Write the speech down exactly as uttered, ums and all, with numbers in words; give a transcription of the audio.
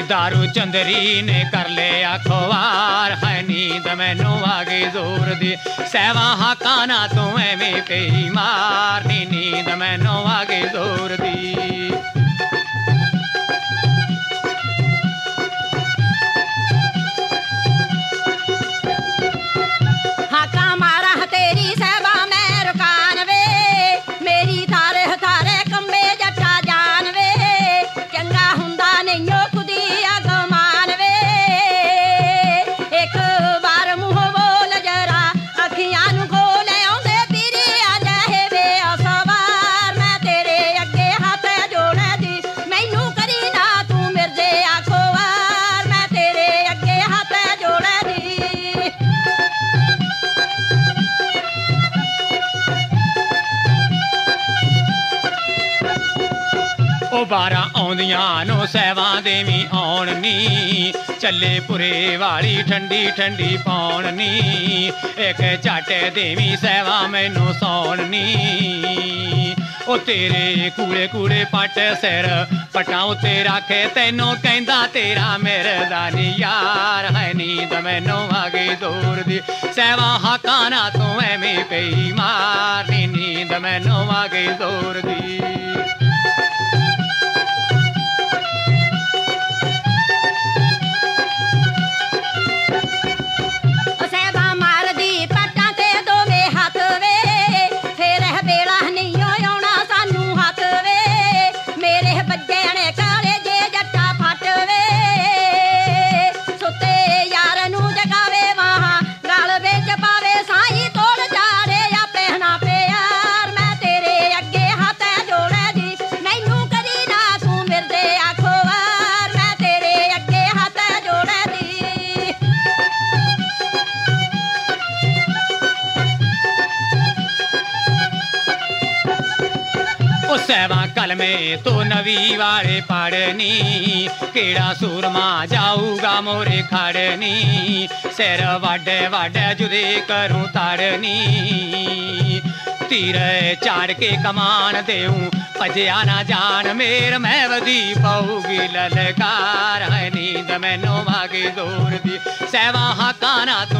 दारू चंदरी ने कर ले अखबार है नींद मैनू आ गई जोर दी सहवा हाका ना तू एवें पई मार नी नींद मैनू आ गई जोर दी। हाका मारा तेरी सहबा मैं रुकान वे मेरी थारे थारे कम्बे जट्टा जान वे चंगा हुंदा नहीं खुदी अगमान वे एक बार मुंह बोल जरा अखियां नू खोल आउंदे पीरी आ जाए वे असवार मैं तेरे अगे हाथ जोड़े दी मैनू करी ना तू मिर्जे आखो वार मैं तेरे अगे हाथ जोड़े दी। ओ बारह आउंदियां नो सहवां देवी आउण नी चले पुरे वाली ठंडी ठंडी पौण नी एक झट देवी सहवा मैनू सौण नी ओ तेरे कूड़े कूड़े पट सिर पटा उत्ते रखे तैनू कहंदा तेरा मेरदानी यार है नींद मैनू आ गई दूर दी सहवा हाका ना तू एवें पई मार नी नींद मैनू आ गई दूर दी। सहवा कलमे तो नवी वाले पढ़नी केड़ा सूरमा जाऊगा मोरे खड़नी सिर वाडे वाडे जुदे करूं ताड़नी तीर चाड़ के कमान देऊं भजया ना जान मेर मैं वधी पऊगी ललकार है नींद मैनू आ गई दूर दी सहवा हाका ना